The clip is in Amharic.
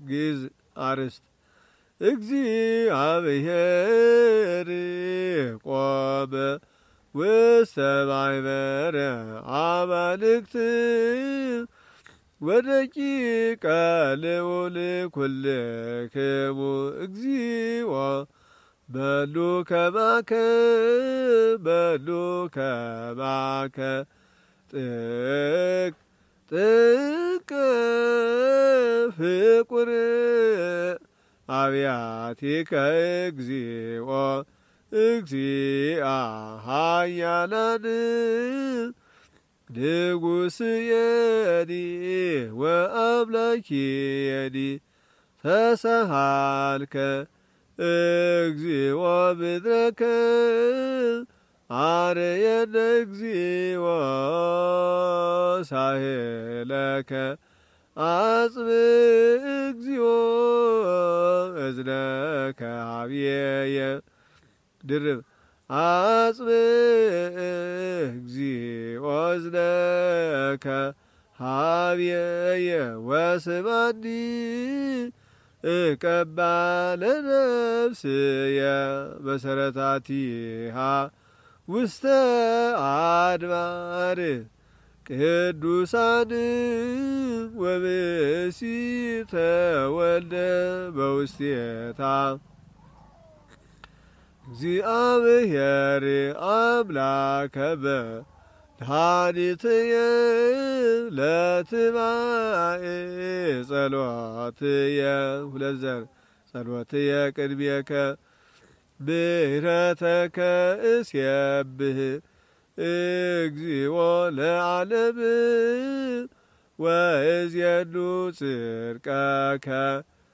ግዕዝ አርእስት እግዚአብሔር ቆመ ውስተ ማኅበረ አማልክት ወደቂቀ ልዑል ኩልክሙ እግዚኦ በሉ ከማከ ጥቀ ፍቁር አብያቲከ እግዚኦ እግዚአ ኃያላን ንጉሥየኒ ወአምላኪየኒ ተሳሃልከ እግዚኦ ምድረከ አርየነ እግዚኦ ሳሄለከ አጽብ እግዚኦ እዝነከ ሀብየየ ድርብ አጽብ እግዚኦ እዝነከ ሀብየየ ወስማኒ እቀባለ ነፍስየ መሰረታቲሃ ውስተ አድባር ቅዱሳን ወብእሲ ተወልደ በውስቴታ እግዚአብሔር አምላከ መድኃኒትየ ለትባዕ ጸሎትየ ሁለት ዘር ጸሎትየ ቅድሜከ ምህረተከ እስየብህ እግዚኦ ለዓለም ወእዝየኑ ጽድቀከ